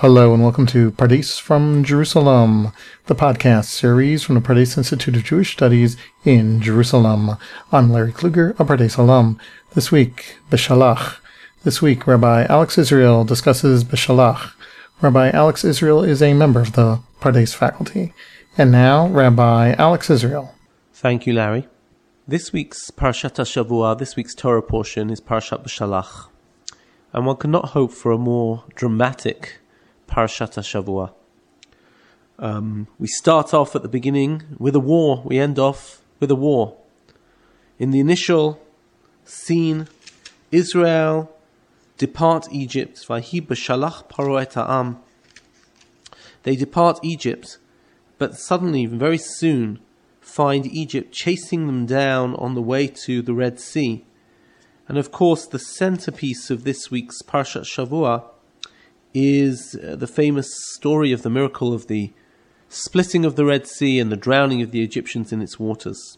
Hello and welcome to Pardes from Jerusalem, the podcast series from the Pardes Institute of Jewish Studies in Jerusalem. I'm Larry Kluger, a Pardes alum. This week, Beshalach. This week, Rabbi Alex Israel discusses Beshalach. Rabbi Alex Israel is a member of the Pardes faculty. And now, Rabbi Alex Israel. Thank you, Larry. This week's Parashat HaShavua, this week's Torah portion, is Parashat Beshalach. And one cannot hope for a more dramatic Parashat HaShavua. We start off at the beginning with a war. We end off with a war. In the initial scene, Israel depart Egypt. Vahi b'shalach paro et ha'am. They depart Egypt, but suddenly, very soon, find Egypt chasing them down on the way to the Red Sea. And of course, the centerpiece of this week's Parashat Shavua is the famous story of the miracle of the splitting of the Red Sea and the drowning of the Egyptians in its waters.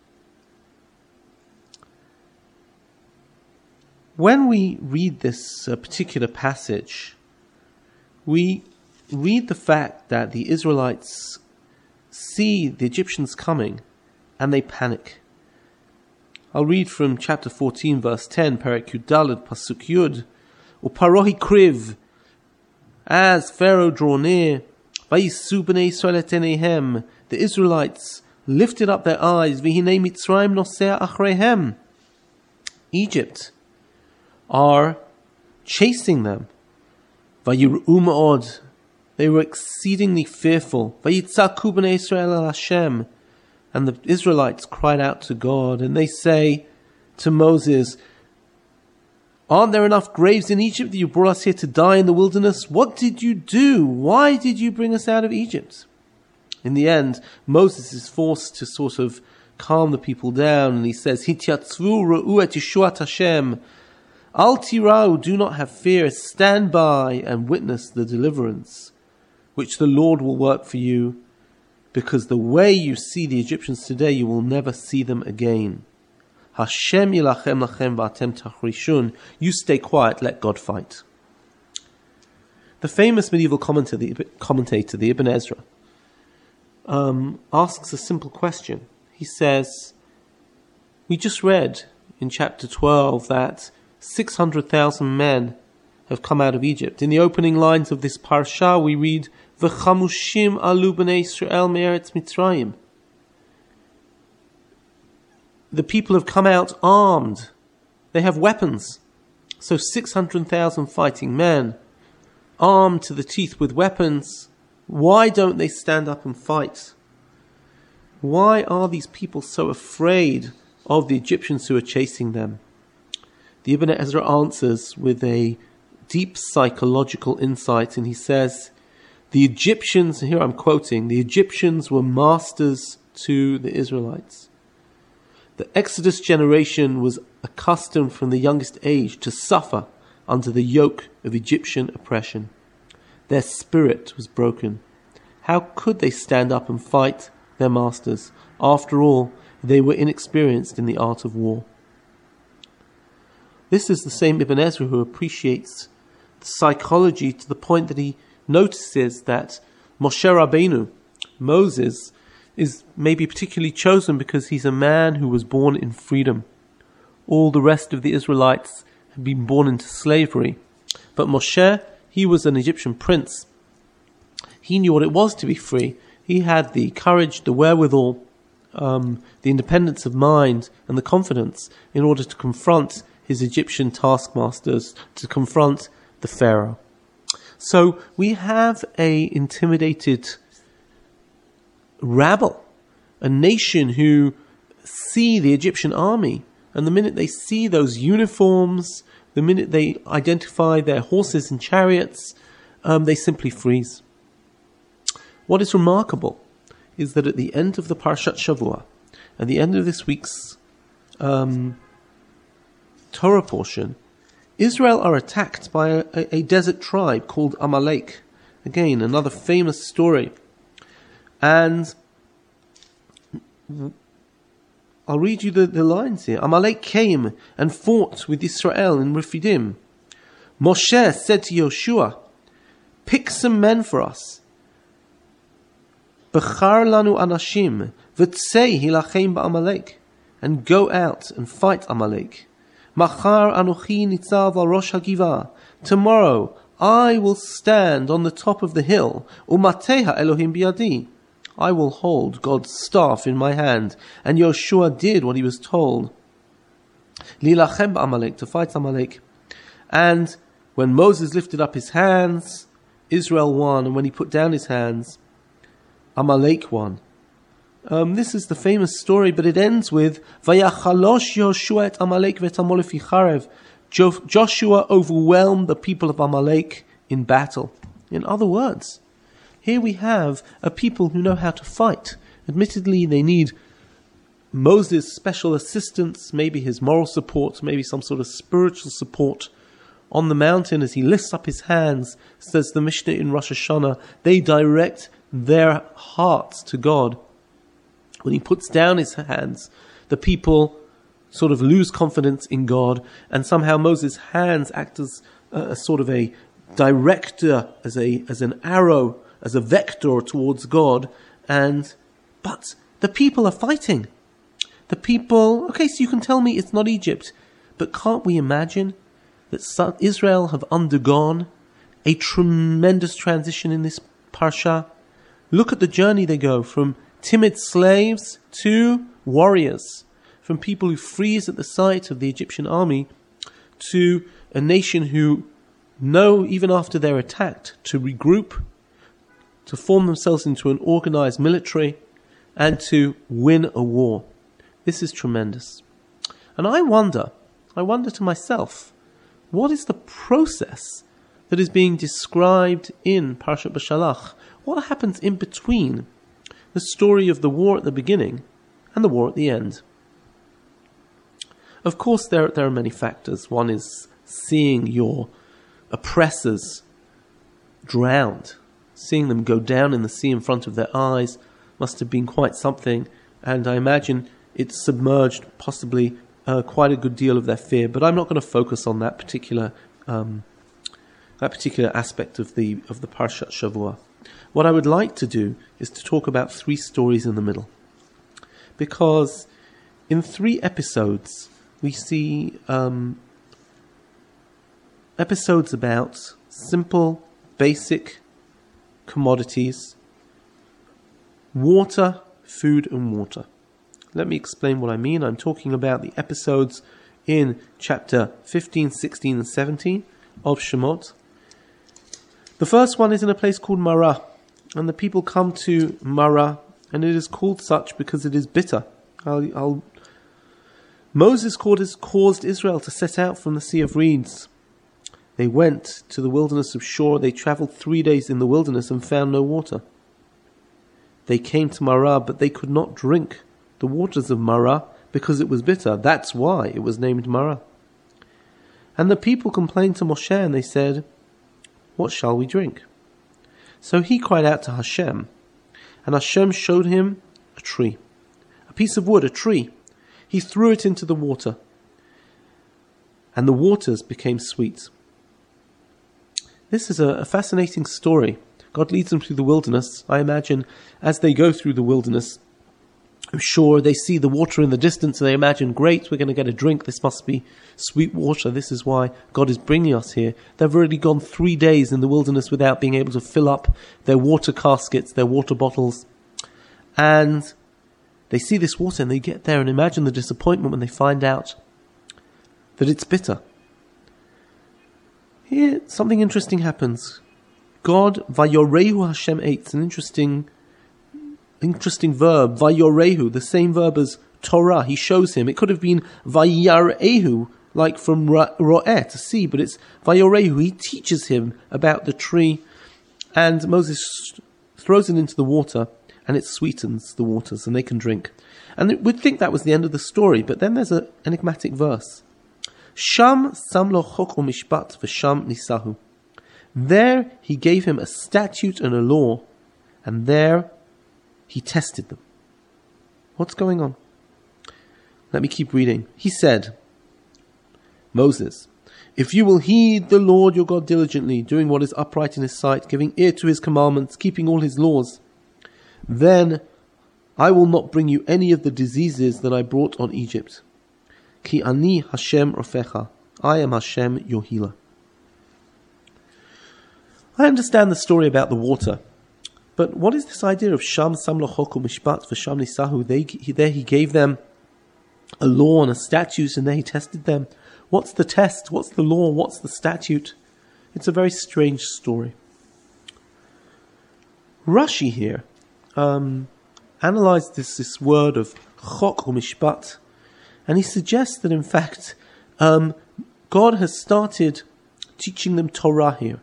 When we read this particular passage, we read the fact that the Israelites see the Egyptians coming and they panic. I'll read from chapter 14, verse 10, Perek Yud Daled, Pasuk Yud. Uparo hikriv, as Pharaoh drew near, Vayisu b'nei Yisrael et eineihem, the Israelites lifted up their eyes, V'hinei Mitzrayim nosea achreihem. Egypt are chasing them. Vayir'u ma'od, they were exceedingly fearful. Vayitzaku b'nei Yisrael el Hashem, and the Israelites cried out to God, and they say to Moses, aren't there enough graves in Egypt that you brought us here to die in the wilderness? What did you do? Why did you bring us out of Egypt? In the end, Moses is forced to sort of calm the people down, and he says, Hityatzvu ra'u et Yeshuat Hashem. Al tirau, do not have fear, stand by and witness the deliverance which the Lord will work for you, because the way you see the Egyptians today, you will never see them again. Hashem yilachem lachem v'atem tachrishun. You stay quiet, let God fight. The famous medieval commentator, the Ibn Ezra, asks a simple question. He says, we just read in chapter 12 that 600,000 men have come out of Egypt. In the opening lines of this parsha, we read, V'chamushim alu b'nei Yisrael me'eretz Mitzrayim. The people have come out armed. They have weapons. So 600,000 fighting men, armed to the teeth with weapons. Why don't they stand up and fight? Why are these people so afraid of the Egyptians who are chasing them? The Ibn Ezra answers with a deep psychological insight, and he says, the Egyptians, here I'm quoting, the Egyptians were masters to the Israelites. The Exodus generation was accustomed from the youngest age to suffer under the yoke of Egyptian oppression. Their spirit was broken. How could they stand up and fight their masters? After all, they were inexperienced in the art of war. This is the same Ibn Ezra who appreciates the psychology to the point that he notices that Moshe Rabbeinu, Moses, is maybe particularly chosen because he's a man who was born in freedom. All the rest of the Israelites had been born into slavery. But Moshe, he was an Egyptian prince. He knew what it was to be free. He had the courage, the wherewithal, the independence of mind and the confidence in order to confront his Egyptian taskmasters, to confront the Pharaoh. So we have a intimidated rabble, a nation who see the Egyptian army, and the minute they see those uniforms, the minute they identify their horses and chariots, they simply freeze. What is remarkable is that at the end of the Parashat Shavua, at the end of this week's Torah portion, Israel are attacked by a desert tribe called Amalek. Again, another famous story. And I'll read you the lines here. Amalek came and fought with Israel in Rephidim. Moshe said to Yoshua, pick some men for us. Bechar lanu anashim, v'tzei hilachem ba'Amalek, and go out and fight Amalek. Machar anochi nitzav al rosh hagivah. Tomorrow I will stand on the top of the hill. Umateha Elohim biyadi. I will hold God's staff in my hand. And Yoshua did what he was told. Lilachem ba'Amalek, to fight Amalek. And when Moses lifted up his hands, Israel won. And when he put down his hands, Amalek won. This is the famous story, but it ends with Vayachalosh Yoshua et Amalek v'tamol fi charev. Joshua overwhelmed the people of Amalek in battle. In other words, here we have a people who know how to fight. Admittedly, they need Moses' special assistance, maybe his moral support, maybe some sort of spiritual support. On the mountain, as he lifts up his hands, says the Mishnah in Rosh Hashanah, they direct their hearts to God. When he puts down his hands, the people sort of lose confidence in God, and somehow Moses' hands act as a sort of a director, as an arrow, as a vector towards God. But the people are fighting. The people, okay, so you can tell me it's not Egypt, but can't we imagine that Israel have undergone a tremendous transition in this parsha? Look at the journey they go from timid slaves to warriors, from people who freeze at the sight of the Egyptian army to a nation who know, even after they're attacked, to regroup, to form themselves into an organized military, and to win a war. This is tremendous. And I wonder to myself, what is the process that is being described in Parshat Beshalach? What happens in between the story of the war at the beginning and the war at the end? Of course, there are many factors. One is seeing your oppressors drowned. Seeing them go down in the sea in front of their eyes must have been quite something, and I imagine it submerged possibly quite a good deal of their fear. But I'm not going to focus on that particular aspect of the Parshat Shavua. What I would like to do is to talk about 3 stories in the middle, because in 3 episodes we see episodes about simple, basic commodities: water, food, and water. Let me explain what I mean. I'm talking about the episodes in chapter 15, 16, and 17 of Shemot. The first one is in a place called Marah, and the people come to Marah, and it is called such because it is bitter. Moses caused Israel to set out from the Sea of Reeds. They went to the wilderness of Shur. They traveled 3 days in the wilderness and found no water. They came to Marah, but they could not drink the waters of Marah because it was bitter. That's why it was named Marah. And the people complained to Moshe, and they said, "What shall we drink?" So he cried out to Hashem, and Hashem showed him a tree, a piece of wood, a tree. He threw it into the water, and the waters became sweet. This is a fascinating story. God leads them through the wilderness. I imagine as they go through the wilderness, I'm sure they see the water in the distance and they imagine, great, we're going to get a drink. This must be sweet water. This is why God is bringing us here. They've already gone 3 days in the wilderness without being able to fill up their water caskets, their water bottles. And they see this water and they get there and imagine the disappointment when they find out that it's bitter. Here, something interesting happens. God, Vayorehu Hashem eats, an interesting verb, Vayorehu, the same verb as Torah. He shows him. It could have been Vayarehu, like from Ro'eh, to see, but it's Vayorehu. He teaches him about the tree, and Moses throws it into the water, and it sweetens the waters, and they can drink. And we'd think that was the end of the story, but then there's an enigmatic verse. Sham samlo chok u'mishpat v'sham nisahu. There he gave him a statute and a law, and there he tested them. What's going on? Let me keep reading. He said, Moses, If you will heed the Lord your God diligently, doing what is upright in his sight, giving ear to his commandments, keeping all his laws, then I will not bring you any of the diseases that I brought on Egypt. Ki ani Hashem rofecha. I am Hashem, your healer. I understand the story about the water, but what is this idea of Sham sam lo chok u'mishpat v'sham nisahu? There he gave them a law and a statute, and there he tested them. What's the test? What's the law? What's the statute? It's a very strange story. Rashi here analyzed this word of chok or mishpat, and he suggests that in fact God has started teaching them Torah here.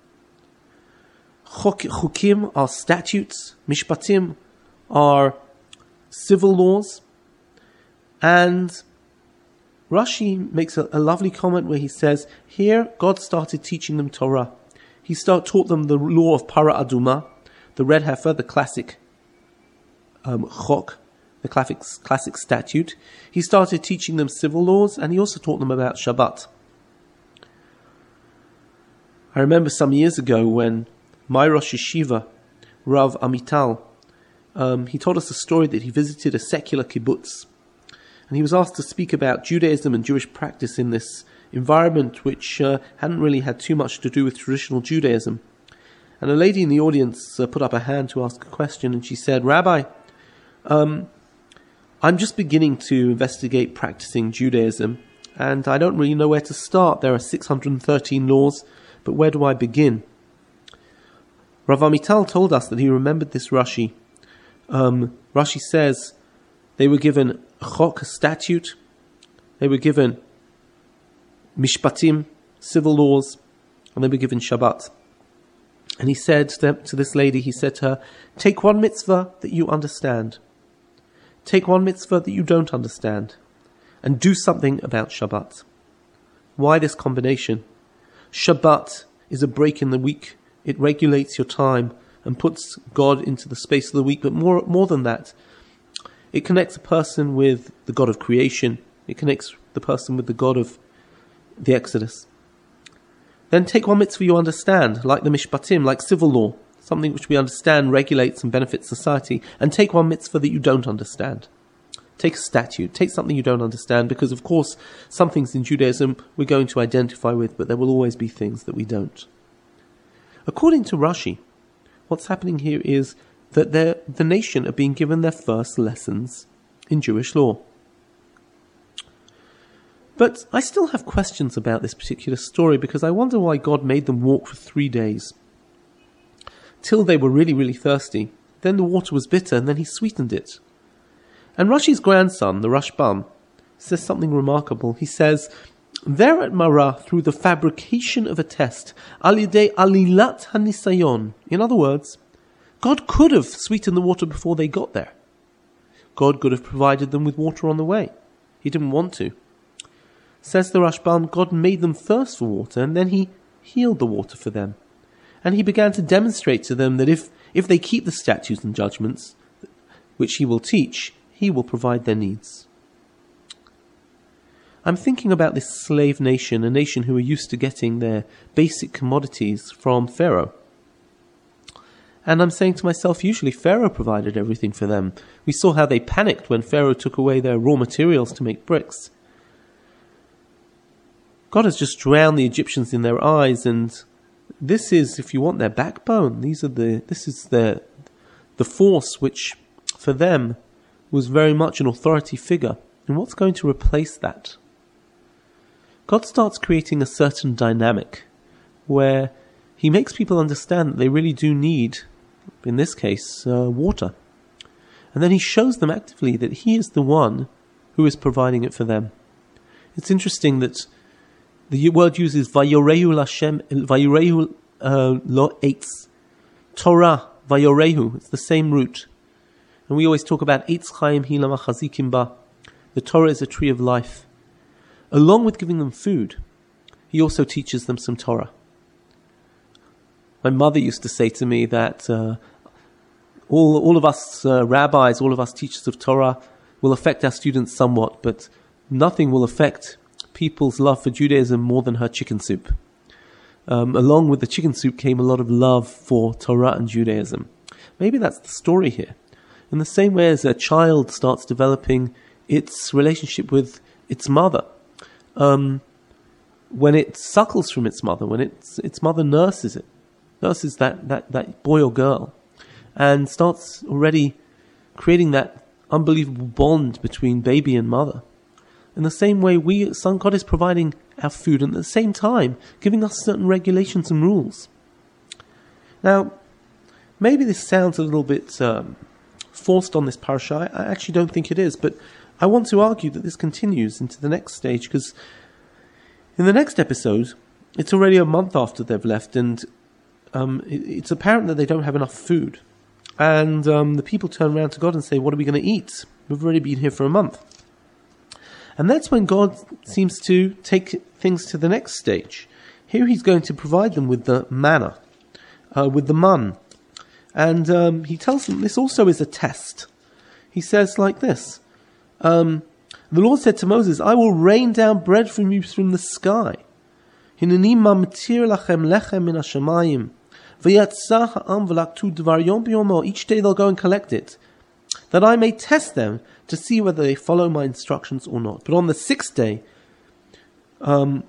Chukim are statutes, mishpatim are civil laws, and Rashi makes a lovely comment where he says, here God started teaching them Torah. He taught them the law of para aduma, the red heifer, the classic chok, the classic statute. He started teaching them civil laws, and he also taught them about Shabbat. I remember some years ago when my Rosh Yeshiva, Rav Amital, he told us a story that he visited a secular kibbutz, and he was asked to speak about Judaism and Jewish practice in this environment which hadn't really had too much to do with traditional Judaism. And a lady in the audience put up a hand to ask a question, and she said, Rabbi, I'm just beginning to investigate practicing Judaism, and I don't really know where to start. There are 613 laws, but where do I begin? Rav Amital told us that he remembered this Rashi. Rashi says they were given chok, a statute. They were given mishpatim, civil laws, and they were given Shabbat. And he said to this lady, he said to her, take one mitzvah that you understand. Take one mitzvah that you don't understand. And do something about Shabbat. Why this combination? Shabbat is a break in the week. It regulates your time and puts God into the space of the week. But more than that, it connects a person with the God of creation. It connects the person with the God of the Exodus. Then take one mitzvah you understand, like the mishpatim, like civil law, something which we understand regulates and benefits society, and take one mitzvah that you don't understand. Take a statute, take something you don't understand, because of course some things in Judaism we're going to identify with, but there will always be things that we don't. According to Rashi, what's happening here is that the nation are being given their first lessons in Jewish law. But I still have questions about this particular story, because I wonder why God made them walk for 3 days, till they were really, really thirsty. Then the water was bitter, and then he sweetened it. And Rashi's grandson, the Rashbam, says something remarkable. He says, there at Marah, through the fabrication of a test, al yidei alilat hanisayon. In other words, God could have sweetened the water before they got there. God could have provided them with water on the way. He didn't want to. Says the Rashbam, God made them thirst for water, and then he healed the water for them. And he began to demonstrate to them that if they keep the statutes and judgments, which he will teach, he will provide their needs. I'm thinking about this slave nation, a nation who are used to getting their basic commodities from Pharaoh. And I'm saying to myself, usually Pharaoh provided everything for them. We saw how they panicked when Pharaoh took away their raw materials to make bricks. God has just drowned the Egyptians in their eyes, and this is, if you want, their backbone. This is the force which, for them, was very much an authority figure. And what's going to replace that? God starts creating a certain dynamic where he makes people understand that they really do need, in this case, water. And then he shows them actively that he is the one who is providing it for them. It's interesting that the word uses Vayorehu Lashem, Vayorehu lo eitz. Torah, Vayorehu, it's the same root. And we always talk about Eitz Chaim Hilam Achazikim Ba. The Torah is a tree of life. Along with giving them food, he also teaches them some Torah. My mother used to say to me that all of us rabbis, all of us teachers of Torah will affect our students somewhat, but nothing will affect people's love for Judaism more than her chicken soup. Along with the chicken soup came a lot of love for Torah and Judaism. Maybe that's the story here. In the same way as a child starts developing its relationship with its mother, when it suckles from its mother, when its mother nurses that boy or girl, and starts already creating that unbelievable bond between baby and mother. In the same way, God is providing our food, and at the same time giving us certain regulations and rules. Now, maybe this sounds a little bit forced on this parasha. I actually don't think it is, but I want to argue that this continues into the next stage, because in the next episode, it's already a month after they've left, and it's apparent that they don't have enough food. And the people turn around to God and say, what are we going to eat? We've already been here for a month. And that's when God seems to take things to the next stage. Here he's going to provide them with the manna, with the mun. And he tells them this also is a test. He says like this, the Lord said to Moses, I will rain down bread from you from the sky. Hineni mamtir lachem lechem min hashamayim. V'yatzah ha'am v'laktu dvar yom b'yomo. Each day they'll go and collect it, that I may test them to see whether they follow my instructions or not. But on the sixth day, v'haya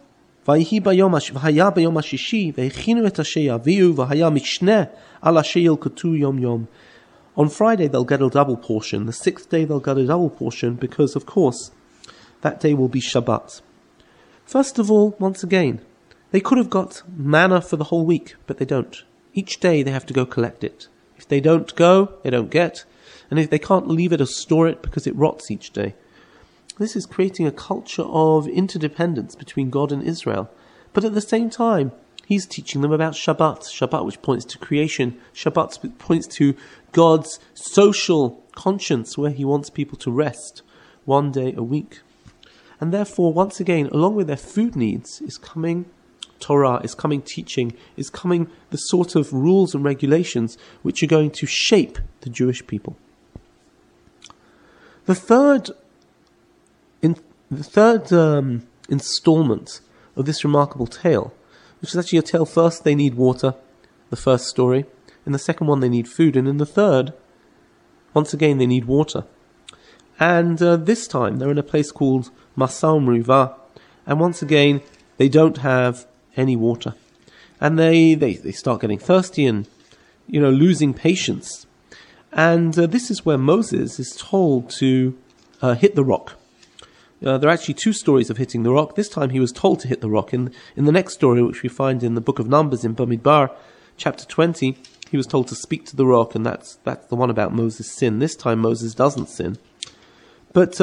b'yom hashishi v'echinu et asher yaviu v'haya mishneh al asher yilkutu yom yom. On Friday they'll get a double portion. The sixth day they'll get a double portion because, of course, that day will be Shabbat. First of all, once again, they could have got manna for the whole week, but they don't. Each day they have to go collect it. If they don't go, they don't get. And if they can't leave it or store it because it rots each day. This is creating a culture of interdependence between God and Israel. But at the same time, he's teaching them about Shabbat. Shabbat, which points to creation. Shabbat, which points to God's social conscience, where he wants people to rest one day a week. And therefore, once again, along with their food needs, is coming Torah, is coming teaching, is coming the sort of rules and regulations which are going to shape the Jewish people. The third installment of this remarkable tale, which is actually a tale, first they need water, the first story. In the second one they need food. And in the third, once again they need water. And this time they're in a place called Masau Merivah. And once again they don't have any water. And they start getting thirsty and, losing patience. And this is where Moses is told to hit the rock. There are actually two stories of hitting the rock. This time he was told to hit the rock. In the next story, which we find in the book of Numbers in Bamidbar, chapter 20, he was told to speak to the rock, and that's the one about Moses' sin. This time Moses doesn't sin. But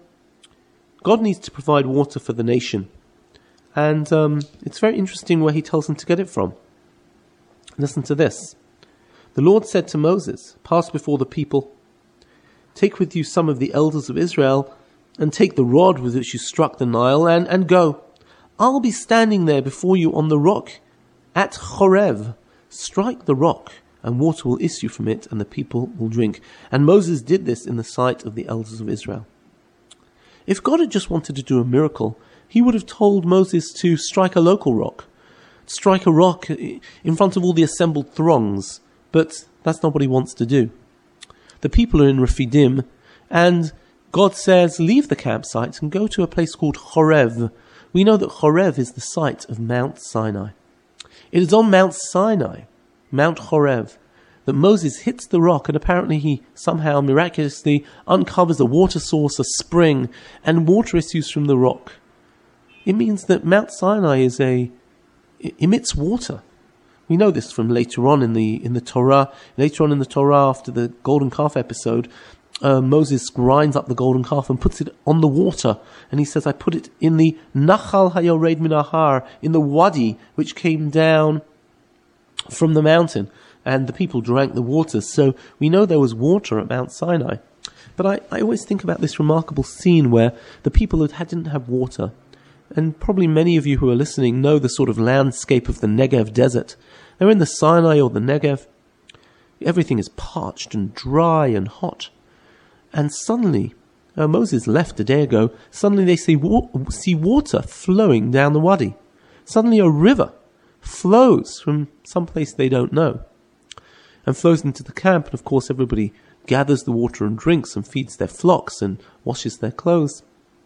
God needs to provide water for the nation. And it's very interesting where he tells them to get it from. Listen to this. The Lord said to Moses, pass before the people, take with you some of the elders of Israel, and take the rod with which you struck the Nile, and go. I'll be standing there before you on the rock at Chorev. Strike the rock, and water will issue from it, and the people will drink. And Moses did this in the sight of the elders of Israel. If God had just wanted to do a miracle, he would have told Moses to strike a local rock. Strike a rock in front of all the assembled throngs. But that's not what he wants to do. The people are in Rephidim, and God says, leave the campsite and go to a place called Chorev. We know that Chorev is the site of Mount Sinai. It is on Mount Sinai, Mount Chorev, that Moses hits the rock, and apparently he somehow miraculously uncovers a water source, a spring, and water issues from the rock. It means that Mount Sinai emits water. We know this from later on in the Torah. Later on in the Torah, after the golden calf episode, Moses grinds up the golden calf and puts it on the water. And he says, I put it in the Nachal Hayored Min Ahar, in the wadi, which came down from the mountain. And the people drank the waters. So we know there was water at Mount Sinai. But I always think about this remarkable scene where the people didn't have water. And probably many of you who are listening know the sort of landscape of the Negev desert. They're in the Sinai or the Negev. Everything is parched and dry and hot. And suddenly, Moses left a day ago, suddenly they see water flowing down the wadi. Suddenly a river flows from some place they don't know and flows into the camp, and of course everybody gathers the water and drinks and feeds their flocks and washes their clothes.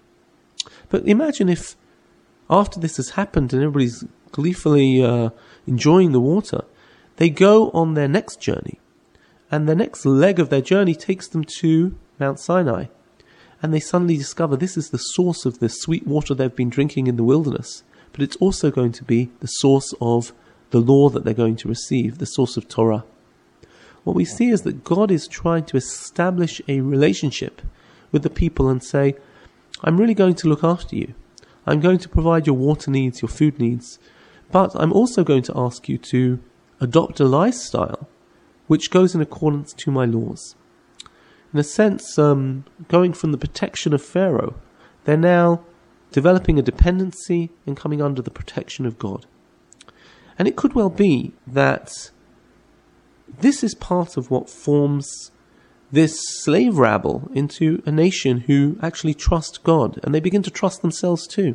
But imagine if after this has happened and everybody's gleefully enjoying the water, they go on their next journey, and the next leg of their journey takes them to Mount Sinai, and they suddenly discover this is the source of the sweet water they've been drinking in the wilderness, but it's also going to be the source of the law that they're going to receive, the source of Torah. What we see is that God is trying to establish a relationship with the people and say, I'm really going to look after you. I'm going to provide your water needs, your food needs, but I'm also going to ask you to adopt a lifestyle which goes in accordance to my laws. In a sense, going from the protection of Pharaoh, they're now developing a dependency and coming under the protection of God. And it could well be that this is part of what forms this slave rabble into a nation who actually trust God, and they begin to trust themselves too.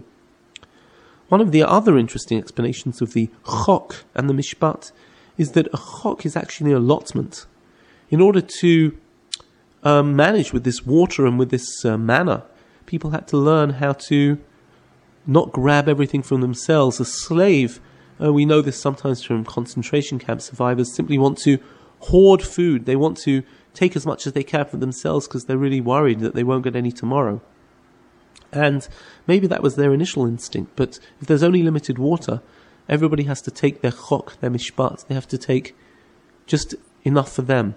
One of the other interesting explanations of the chok and the mishpat is that a chok is actually an allotment. In order to manage with this water and with this manna, people had to learn how to not grab everything from themselves. A slave, we know this sometimes from concentration camp survivors, simply want to hoard food. They want to take as much as they can for themselves because they're really worried that they won't get any tomorrow. And maybe that was their initial instinct, but if there's only limited water, everybody has to take their chok, their mishpat. They have to take just enough for them.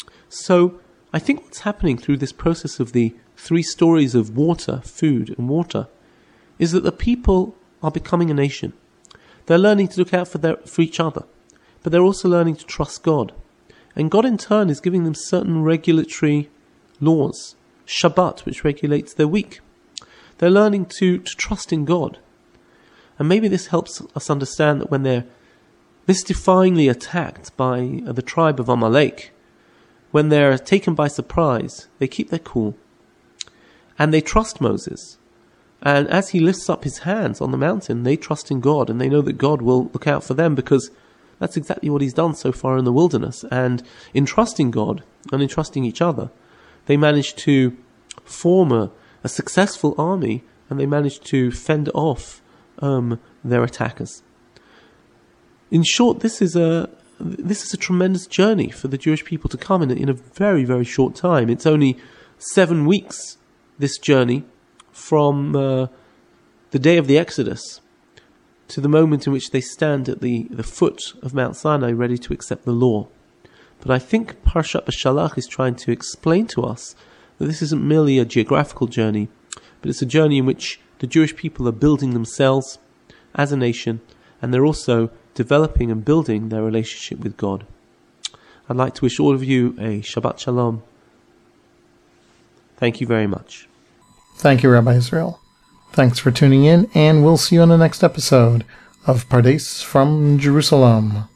So I think what's happening through this process of the 3 stories of water, food, and water is that the people are becoming a nation. They're learning to look out for each other, but they're also learning to trust God. And God in turn is giving them certain regulatory laws. Shabbat, which regulates their week. They're learning to trust in God. And maybe this helps us understand that when they're mystifyingly attacked by the tribe of Amalek, when they're taken by surprise, they keep their cool. And they trust Moses. And as he lifts up his hands on the mountain, they trust in God, and they know that God will look out for them, because that's exactly what he's done so far in the wilderness. And in trusting God and in trusting each other, they managed to form a successful army, and they managed to fend off their attackers. In short, this is a tremendous journey for the Jewish people to come in a very, very short time. It's only 7 weeks, this journey, from the day of the Exodus to the moment in which they stand at the foot of Mount Sinai ready to accept the law. But I think Parshat Beshalach is trying to explain to us that this isn't merely a geographical journey, but it's a journey in which the Jewish people are building themselves as a nation, and they're also developing and building their relationship with God. I'd like to wish all of you a Shabbat Shalom. Thank you very much. Thank you, Rabbi Israel. Thanks for tuning in, and we'll see you on the next episode of Pardes from Jerusalem.